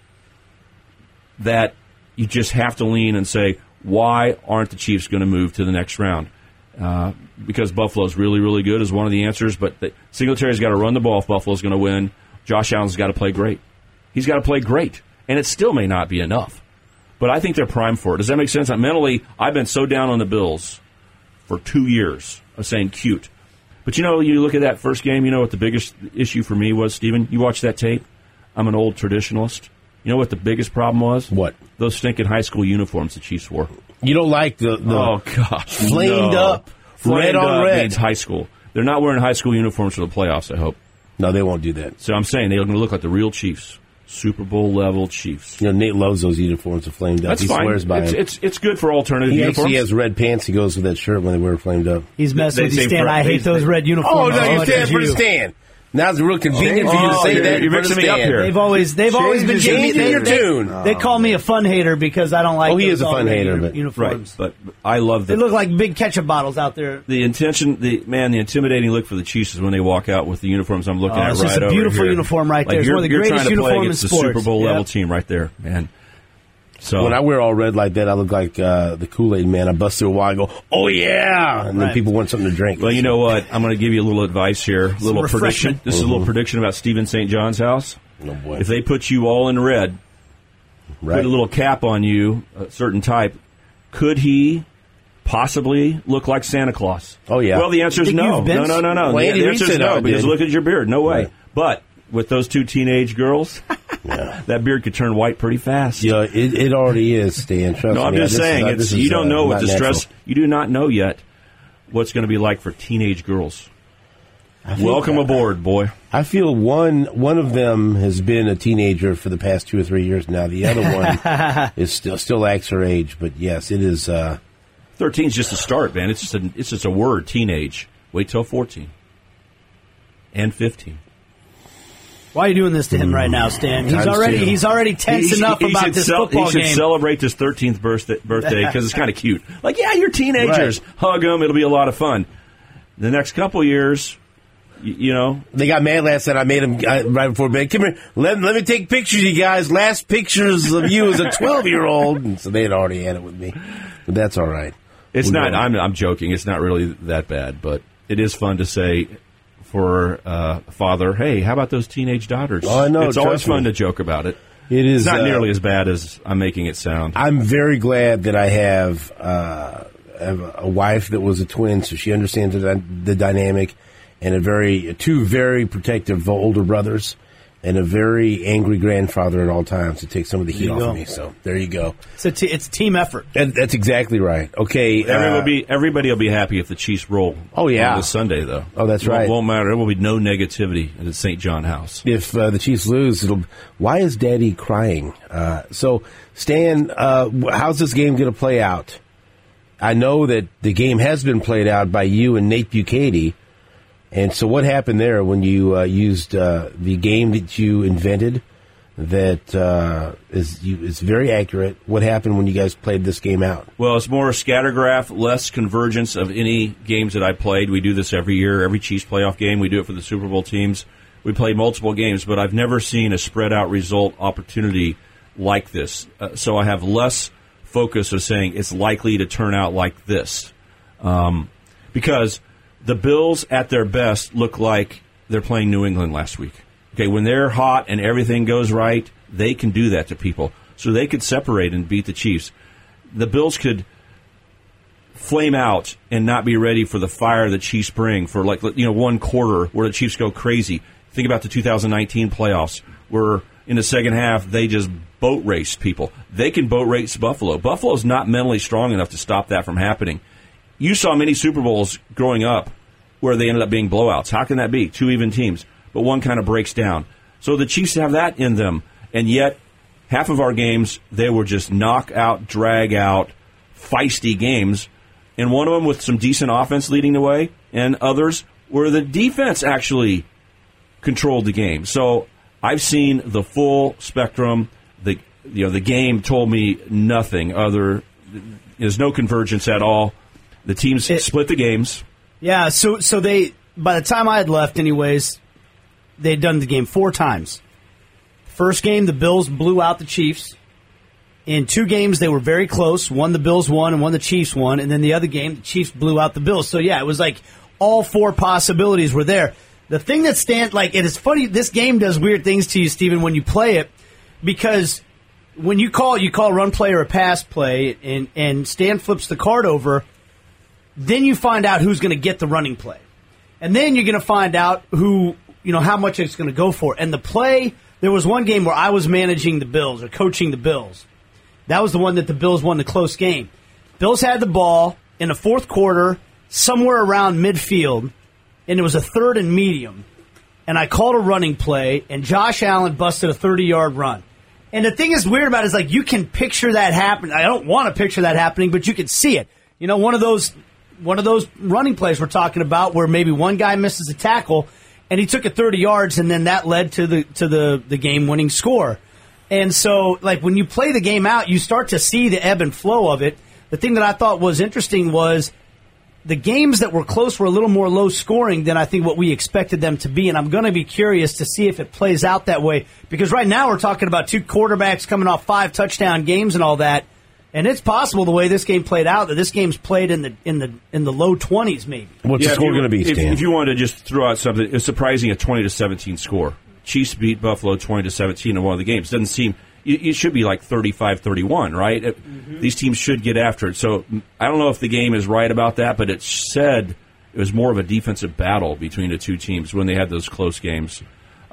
that you just have to lean and say, why aren't the Chiefs going to move to the next round? Because Buffalo's really, really good is one of the answers, but Singletary's got to run the ball if Buffalo's going to win. Josh Allen's got to play great. He's got to play great, and it still may not be enough. But I think they're primed for it. Does that make sense? Mentally, I've been so down on the Bills for 2 years of saying cute. But, you look at that first game, you know what the biggest issue for me was, Steven? You watch that tape? I'm an old traditionalist. You know what the biggest problem was? What? Those stinking high school uniforms the Chiefs wore. You don't like the oh gosh, flamed up, red on red. Means high school. They're not wearing high school uniforms for the playoffs, I hope. No, they won't do that. So I'm saying they're going to look like the real Chiefs, Super Bowl level Chiefs. Nate loves those uniforms with flamed up. That's he fine. Swears by them. It's good for alternative uniforms. He has red pants. He goes with that shirt when they wear flamed up. He's messing with you, Stan. I hate those red uniforms. Oh no, you stand for the Stan. Now it's real convenient for you to say that. You're mixing me up here. They've always been giving me your tune. They call me a fun hater because I don't like. Oh, he is a fun hater, but uniforms. Right, but I love them. They look like big ketchup bottles out there. The intimidating look for the Chiefs is when they walk out with the uniforms I'm looking at right over here. It's a beautiful uniform right there. It's one of the greatest uniforms in sports. The Super Bowl level team right there, man. So when I wear all red like that, I look like the Kool-Aid man. I bust through a wall and go, oh, yeah! And then people want something to drink. Well, you know what? I'm going to give you a little advice here. A little prediction. This is a little prediction about Stephen St. John's house. Oh, boy. If they put you all in red, put a little cap on you, a certain type, could he possibly look like Santa Claus? Oh, yeah. Well, the answer is no. No. Well, the answer is no, because look at your beard. No way. Right. But with those 2 teenage girls... Yeah. That beard could turn white pretty fast. Yeah, it already is, Stan. Trust me. I'm just saying, you don't know what the stress. You do not know yet what's going to be like for teenage girls. Welcome aboard, boy. I feel one of them has been a teenager for the past 2 or 3 years now. The other one is still acts her age. But yes, it is. 13 is just a start, man. It's just a word, teenage. Wait till 14 and 15. Why are you doing this to him right now, Stan? He's already tense enough about this football game. He should celebrate his 13th birthday because it's kind of cute. Like, yeah, you're teenagers. Right. Hug them. It'll be a lot of fun. The next couple years, you know. They got mad last night. I made them right before bed. Come here. Let me take pictures of you guys. Last pictures of you as a 12-year-old. And so they had already had it with me. But that's all right. It's not. I'm joking. It's not really that bad. But it is fun to say for father, hey, how about those teenage daughters? Oh, I know. It's always fun to joke about it. It is. It's not nearly as bad as I'm making it sound. I'm very glad that I have a wife that was a twin, so she understands the dynamic, and two very protective older brothers, and a very angry grandfather at all times to take some of the heat off of me. So there you go. It's a team effort. That's exactly right. Okay, everybody will be happy if the Chiefs roll. Oh yeah, on this Sunday though. Oh, that's right. It won't matter. There will be no negativity at the St. John house. If the Chiefs lose, why is Daddy crying? So Stan, how's this game going to play out? I know that the game has been played out by you and Nate Bukaty. And so what happened there when you used the game that you invented that is very accurate? What happened when you guys played this game out? Well, it's more scattergraph, less convergence of any games that I played. We do this every year, every Chiefs playoff game. We do it for the Super Bowl teams. We play multiple games, but I've never seen a spread-out result opportunity like this. So I have less focus of saying it's likely to turn out like this. Because the Bills, at their best, look like they're playing New England last week. Okay, when they're hot and everything goes right, they can do that to people. So they could separate and beat the Chiefs. The Bills could flame out and not be ready for the fire the Chiefs bring for one quarter where the Chiefs go crazy. Think about the 2019 playoffs where in the second half they just boat raced people. They can boat race Buffalo. Buffalo's not mentally strong enough to stop that from happening. You saw many Super Bowls growing up where they ended up being blowouts. How can that be? Two even teams. But one kind of breaks down. So the Chiefs have that in them. And yet, half of our games, they were just knock-out, drag-out, feisty games. And one of them with some decent offense leading the way, and others where the defense actually controlled the game. So I've seen the full spectrum. The game told me nothing other. There's no convergence at all. The teams split the games. Yeah, so they, by the time I had left anyways, they'd done the game 4 times. First game, the Bills blew out the Chiefs. In 2 games, they were very close. One the Bills won and one the Chiefs won. And then the other game, the Chiefs blew out the Bills. So, yeah, it was like all 4 possibilities were there. The thing that it is funny, this game does weird things to you, Stephen, when you play it, because when you call run play or a pass play, and Stan flips the card over, then you find out who's going to get the running play. And then you're going to find out how much it's going to go for. And the play, there was one game where I was managing the Bills or coaching the Bills. That was the one that the Bills won the close game. Bills had the ball in the fourth quarter, somewhere around midfield, and it was a 3rd and medium. And I called a running play, and Josh Allen busted a 30-yard run. And the thing is weird about it is, like, you can picture that happen. I don't want to picture that happening, but you can see it. One of those running plays we're talking about where maybe one guy misses a tackle and he took it 30 yards and then that led to the game-winning score. And so, like, when you play the game out, you start to see the ebb and flow of it. The thing that I thought was interesting was the games that were close were a little more low-scoring than I think what we expected them to be, and I'm going to be curious to see if it plays out that way. Because right now we're talking about 2 quarterbacks coming off 5 touchdown games and all that. And it's possible the way this game played out that this game's played in the low 20s maybe. What's the score going to be, Stan? If you wanted to just throw out something, it's surprising a 20-17 score. Chiefs beat Buffalo 20-17 in one of the games. Doesn't seem it should be like 35-31, right? Mm-hmm. These teams should get after it. So I don't know if the game is right about that, but it said it was more of a defensive battle between the two teams when they had those close games.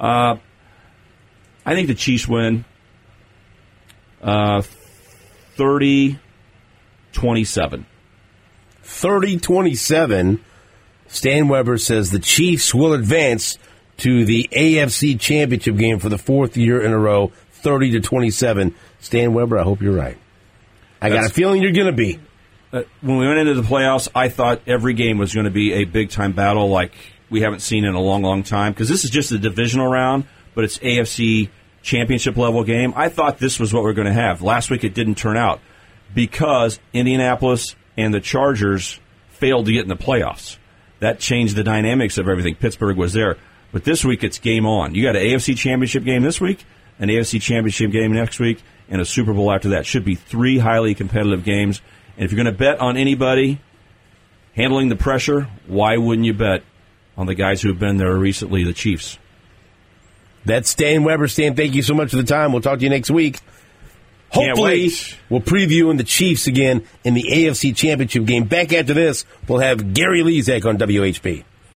I think the Chiefs win 30-27. 30-27. Stan Weber says the Chiefs will advance to the AFC Championship game for the fourth year in a row, 30-27. Stan Weber, I hope you're right. I got a feeling you're going to be. When we went into the playoffs, I thought every game was going to be a big-time battle like we haven't seen in a long, long time, because this is just a divisional round, but it's AFC championship-level game. I thought this was what we were going to have. Last week it didn't turn out because Indianapolis and the Chargers failed to get in the playoffs. That changed the dynamics of everything. Pittsburgh was there. But this week it's game on. You got an AFC championship game this week, an AFC championship game next week, and a Super Bowl after that. Should be 3 highly competitive games. And if you're going to bet on anybody handling the pressure, why wouldn't you bet on the guys who have been there recently, the Chiefs? That's Stan Weber. Stan, thank you so much for the time. We'll talk to you next week. Hopefully, we'll preview the Chiefs again in the AFC Championship game. Back after this, we'll have Gary Lezak on WHP.